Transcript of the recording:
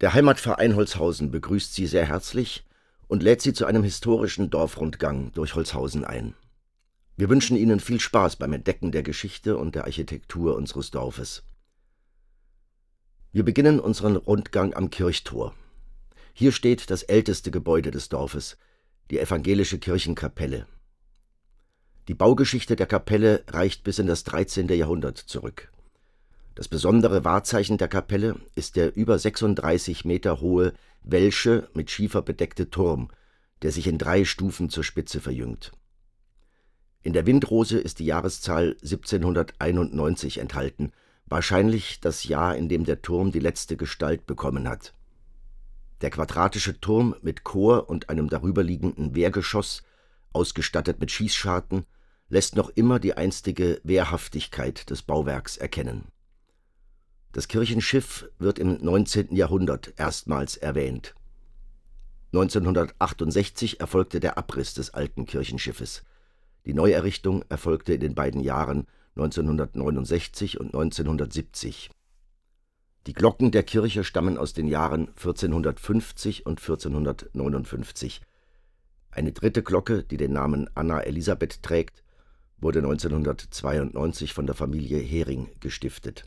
Der Heimatverein Holzhausen begrüßt Sie sehr herzlich und lädt Sie zu einem historischen Dorfrundgang durch Holzhausen ein. Wir wünschen Ihnen viel Spaß beim Entdecken der Geschichte und der Architektur unseres Dorfes. Wir beginnen unseren Rundgang am Kirchtor. Hier steht das älteste Gebäude des Dorfes, die evangelische Kirchenkapelle. Die Baugeschichte der Kapelle reicht bis in das 13. Jahrhundert zurück. Das besondere Wahrzeichen der Kapelle ist der über 36 Meter hohe, welsche, mit Schiefer bedeckte Turm, der sich in 3 Stufen zur Spitze verjüngt. In der Windrose ist die Jahreszahl 1791 enthalten, wahrscheinlich das Jahr, in dem der Turm die letzte Gestalt bekommen hat. Der quadratische Turm mit Chor und einem darüberliegenden Wehrgeschoss, ausgestattet mit Schießscharten, lässt noch immer die einstige Wehrhaftigkeit des Bauwerks erkennen. Das Kirchenschiff wird im 19. Jahrhundert erstmals erwähnt. 1968 erfolgte der Abriss des alten Kirchenschiffes. Die Neuerrichtung erfolgte in den beiden Jahren 1969 und 1970. Die Glocken der Kirche stammen aus den Jahren 1450 und 1459. Eine dritte Glocke, die den Namen Anna Elisabeth trägt, wurde 1992 von der Familie Hering gestiftet.